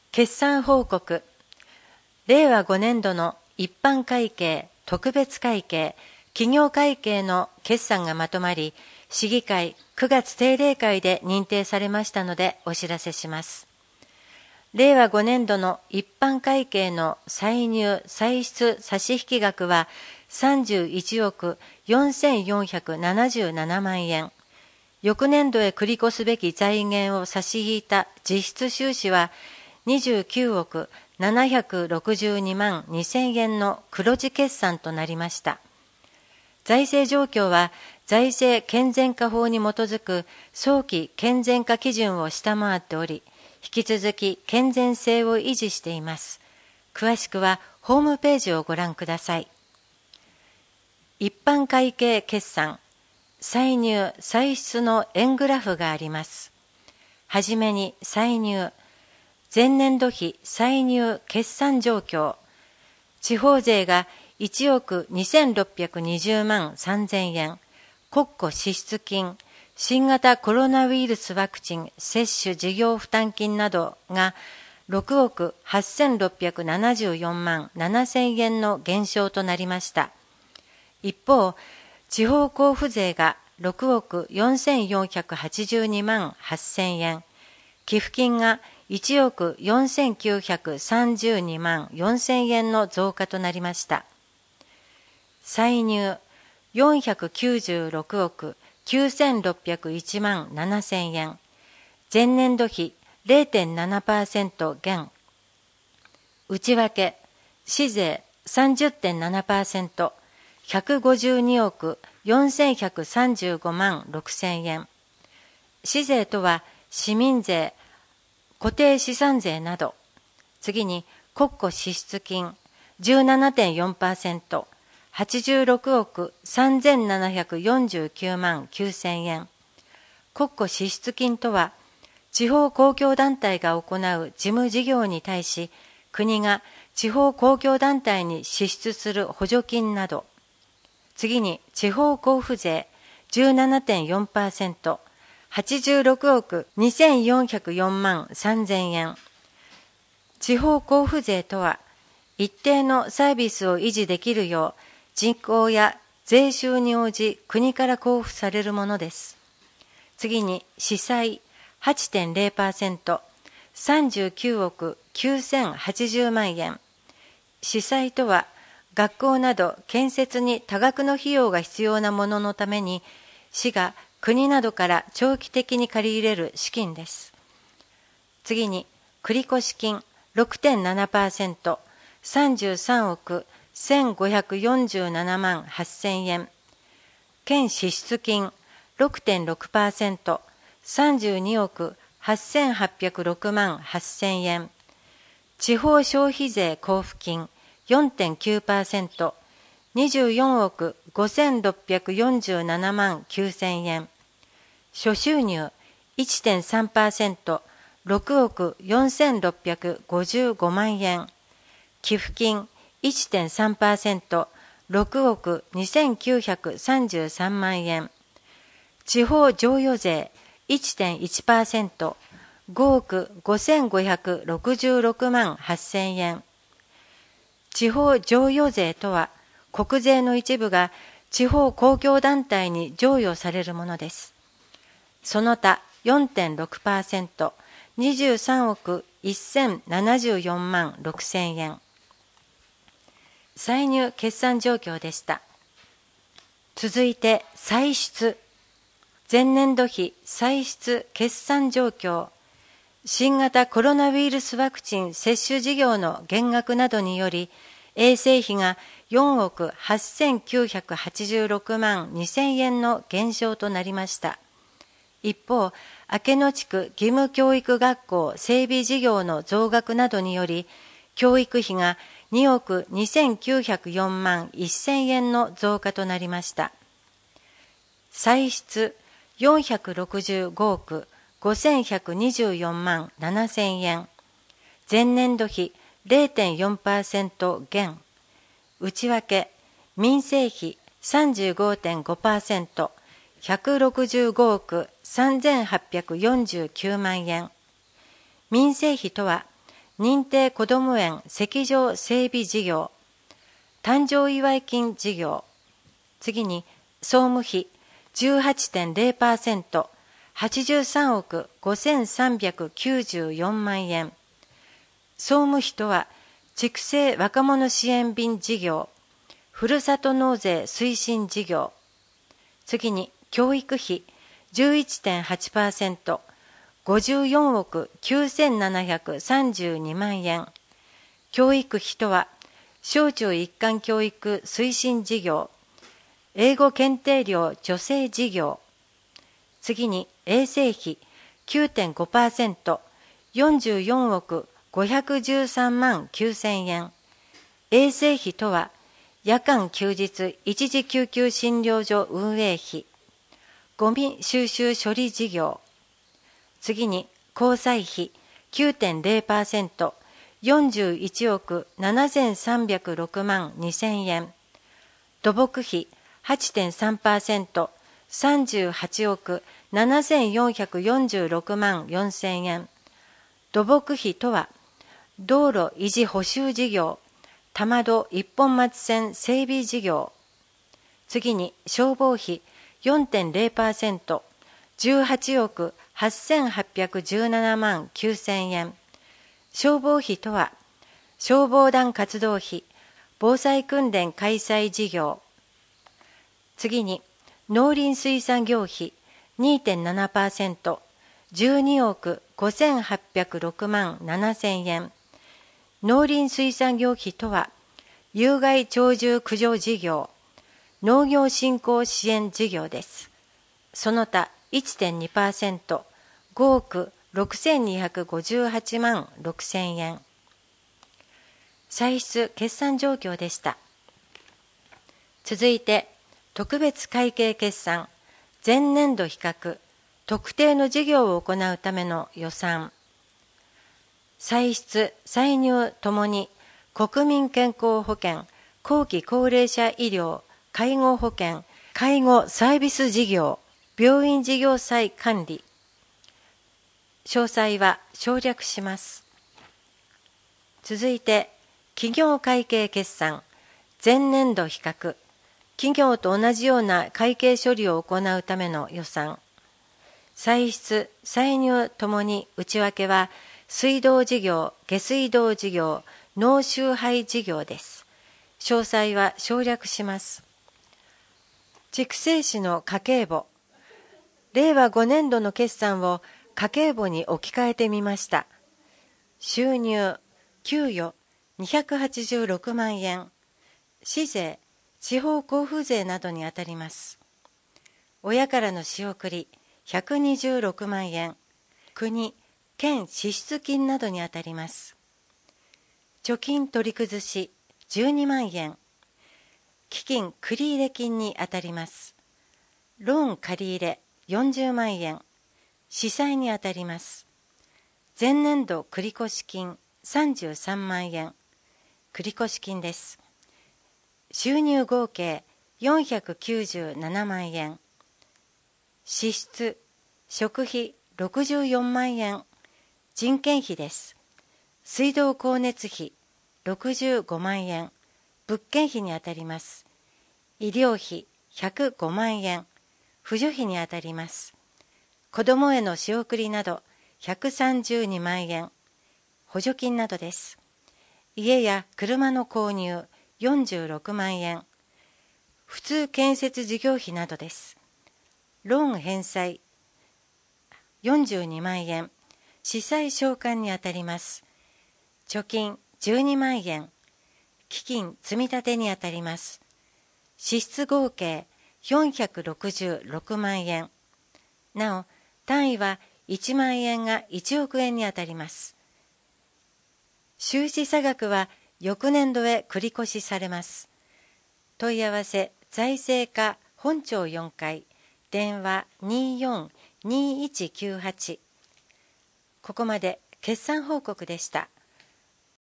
決算報告。令和5年度の一般会計、特別会計、企業会計の決算がまとまり、市議会9月定例会で認定されましたのでお知らせします。令和5年度の一般会計の歳入歳出差引額は31億4477万円。翌年度へ繰り越すべき財源を差し引いた実質収支は29億762万2000円の黒字決算となりました。財政状況は財政健全化法に基づく早期健全化基準を下回っており、引き続き健全性を維持しています。詳しくはホームページをご覧ください。一般会計決算、歳入歳出の円グラフがあります。はじめに歳入、前年度比歳入決算状況、地方税が1億2620万3000円、国庫支出金、新型コロナウイルスワクチン接種事業負担金などが6億8674万7000円の減少となりました。一方、地方交付税が6億4482万8000円、寄付金が1億4932万4000円の増加となりました。歳入496億9601万7000円、前年度比 0.7% 減。内訳、市税 30.7%、152億4135万6000円。市税とは市民税、固定資産税など。次に国庫支出金 17.4%、86億3749万9000円。国庫支出金とは、地方公共団体が行う事務事業に対し、国が地方公共団体に支出する補助金など。次に地方交付税 17.4%、86億2404万3000円。地方交付税とは、一定のサービスを維持できるよう、人口や税収に応じ国から交付されるものです。次に市債 8.0%、39億9080万円。市債とは、学校など建設に多額の費用が必要なもののために、市が国などから長期的に借り入れる資金です。次に、繰越金 6.7%、33億1547万8000円。県支出金 6.6%、32億8806万8000円。地方消費税交付金 4.9%、24億5647万9000円。諸収入 1.3%、6億4655万円。寄付金 1.3%、6億2933万円。地方譲与税 1.1%、5億5566万8000円。地方譲与税とは、国税の一部が地方公共団体に譲与されるものです。その他 4.6%、23億1074万6000円。歳入決算状況でした。続いて歳出。前年度比歳出決算状況。新型コロナウイルスワクチン接種事業の減額などにより、衛生費が4億8986万2000円の減少となりました。一方、明野地区義務教育学校整備事業の増額などにより、教育費が2億2904万1000円の増加となりました。歳出465億5124万7000円。前年度比 0.4% 減。内訳、民生費 35.5%、165億3849万円。民生費とは、 認定こども園石場整備事業、誕生祝金事業、次に総務費 18.0%、83億5394万円。総務費とは、畜生若者支援便事業、ふるさと納税推進事業。次に教育費 11.8%、54億9732万円。教育費とは、小中一貫教育推進事業、英語検定料助成事業。次に衛生費 9.5%、44億513万9000円。衛生費とは、夜間休日一時救急診療所運営費、ゴミ収集処理事業。次に交際費 9.0%、41億7306万2000円。土木費 8.3%、38億7446万4000円。土木費とは、道路維持補修事業、玉戸一本松線整備事業。次に消防費 4.0%、18億8817万9000円。消防費とは、消防団活動費、防災訓練開催事業。次に農林水産業費 2.7%、12億5806万7000円。農林水産業費とは、有害鳥獣駆除事業、農業振興支援事業です。その他 1.2%、5億6258万6000円。歳出決算状況でした。続いて、特別会計決算、前年度比較、特定の事業を行うための予算。歳出・歳入ともに国民健康保険、後期高齢者医療、介護保険、介護サービス事業、病院事業債管理。詳細は省略します。続いて、企業会計決算、前年度比較、企業と同じような会計処理を行うための予算。歳出・歳入ともに内訳は、水道事業、下水道事業、納収配事業です。詳細は省略します。筑西市の家計簿。令和5年度の決算を家計簿に置き換えてみました。収入、給与286万円。市税、地方交付税などにあたります。親からの仕送り126万円。国、県支出金などにあたります。貯金取り崩し12万円。基金繰入金にあたります。ローン借入40万円。司債にあたります。前年度繰越金33万円。繰越金です。収入合計497万円。支出、食費64万円。人件費です。水道光熱費65万円。物件費にあたります。医療費105万円。扶助費にあたります。子どもへの仕送りなど132万円。補助金などです。家や車の購入46万円。普通建設事業費などです。ローン返済42万円。司債償還にあたります。貯金12万円。基金積み立てにあたります。支出合計466万円。なお、単位は1万円が1億円にあたります。収支差額は翌年度へ繰り越しされます。問い合わせ財政課本庁4階、電話24-2198。ここまで決算報告でした。